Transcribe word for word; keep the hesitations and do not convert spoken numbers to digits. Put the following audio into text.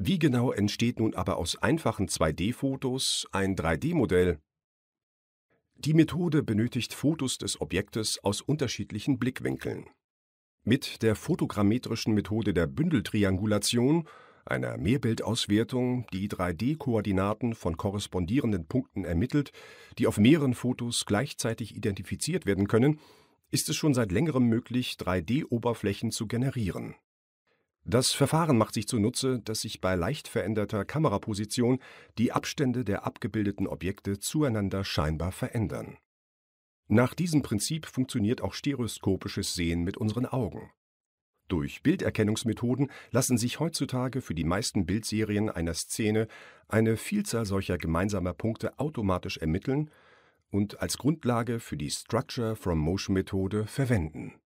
Wie genau entsteht nun aber aus einfachen zwei D-Fotos ein drei D-Modell? Die Methode benötigt Fotos des Objektes aus unterschiedlichen Blickwinkeln. Mit der fotogrammetrischen Methode der Bündeltriangulation, einer Mehrbildauswertung, die drei D-Koordinaten von korrespondierenden Punkten ermittelt, die auf mehreren Fotos gleichzeitig identifiziert werden können, ist es schon seit längerem möglich, drei D-Oberflächen zu generieren. Das Verfahren macht sich zunutze, dass sich bei leicht veränderter Kameraposition die Abstände der abgebildeten Objekte zueinander scheinbar verändern. Nach diesem Prinzip funktioniert auch stereoskopisches Sehen mit unseren Augen. Durch Bilderkennungsmethoden lassen sich heutzutage für die meisten Bildserien einer Szene eine Vielzahl solcher gemeinsamer Punkte automatisch ermitteln und als Grundlage für die Structure-from-Motion-Methode verwenden